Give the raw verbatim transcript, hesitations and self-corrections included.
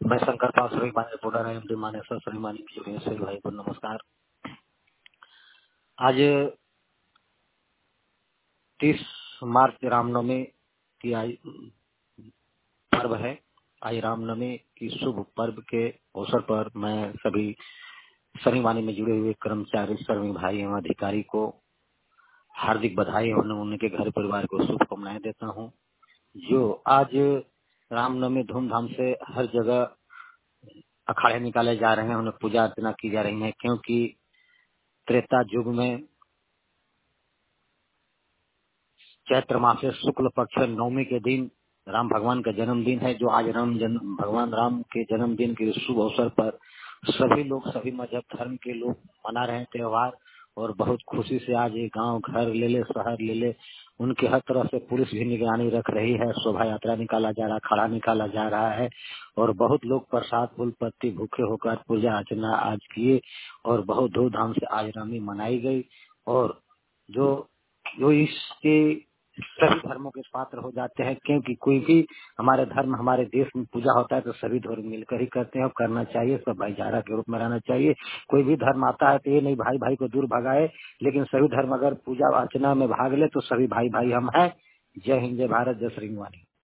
मैं शंकर पाल श्री माने रिपोर्टर एम डी मानेसर श्री मानी की से भाई को नमस्कार। आज तीस मार्च रामनवमी की आज पर्व है। आज रामनवमी की शुभ पर्व के अवसर पर मैं सभी श्रीवाणी में जुड़े हुए कर्मचारी श्रमिक भाई एवं अधिकारी को हार्दिक बधाई और उनके घर परिवार को शुभकामनाएं देता हूं। जो आज रामनवमी धूमधाम से हर जगह अखाड़े निकाले जा रहे हैं, उन्हें पूजा अर्चना की जा रही है, क्योंकि त्रेता युग में चैत्र मास से शुक्ल पक्ष नवमी के दिन राम भगवान का जन्मदिन है। जो आज राम जन्म भगवान राम के जन्मदिन के शुभ अवसर पर सभी लोग सभी मजहब धर्म के लोग मना रहे हैं त्योहार, और बहुत खुशी से आज ये गांव घर ले ले शहर ले ले उनके हर तरह से पुलिस भी निगरानी रख रही है। शोभा यात्रा निकाला जा रहा है, खड़ा निकाला जा रहा है, और बहुत लोग प्रसाद फूल पत्ती भूखे होकर पूजा अर्चना आज किए और बहुत धूमधाम से आज रामी मनाई गई। और जो जो इसके सभी धर्मों के पात्र हो जाते हैं, क्योंकि कोई भी हमारे धर्म हमारे देश में पूजा होता है तो सभी धर्म मिलकर ही करते हैं और करना चाहिए। सब भाईचारा के रूप में रहना चाहिए। कोई भी धर्म आता है तो ये नहीं भाई भाई को दूर भगाए, लेकिन सभी धर्म अगर पूजा अर्चना में भाग ले तो सभी भाई भाई हम हैं। जय हिंद, जय भारत, जय श्रीवाणी।